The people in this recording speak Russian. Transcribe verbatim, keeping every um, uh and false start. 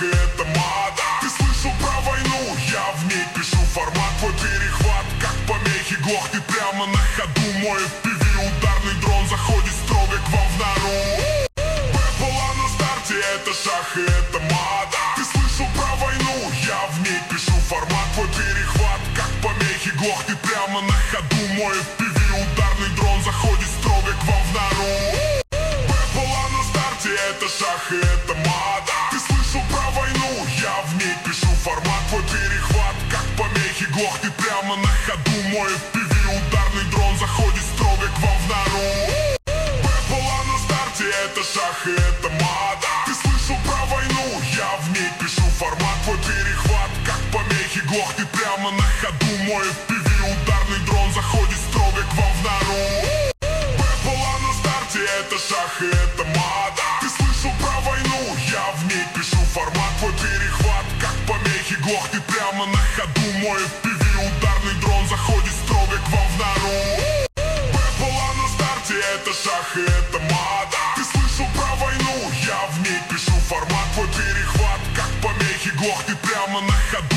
шах и это мат. Ты слышал про войну? Я в ней пишу формат. Твой перехват, как помехи, глохнет прямо на ходу. Мой эф пи ви ударный дрон заходит строго к вам в нору. Была на старте, это шах и это мат. Ты слышал про войну? Я в ней пишу формат. Твой перехват, как помехи, глохнет прямо на ходу. Мой эф пи ви ударный дрон заходит строго к вам в нору. Была на старте, это шах и это мат. Ты слышал про войну? Я в ней пишу формат. Твой перехват, как помехи, глохнет прямо на ходу. Мой эф пи ви ударный дрон заходит строго к вам в нору. Была на старте, это шах и это мат. Ты слышал про войну? Я в ней пишу формат. Твой перехват, как помехи, глохнет прямо на ходу. Мой эф пи ви ударный дрон заходит строго к вам в нору. Была на старте, это шах и это мат. Ты слышал про войну? Я в ней пишу формат. Твой перехват, как помехи, глохнет прямо на ходу. Мой эф пи ви ударный дрон заходит строго к вам в нору. Была на старте, это шах и это мат. Ты слышал про войну? Я в ней пишу формат. Твой перехват, как помехи, глохнет прямо на ходу.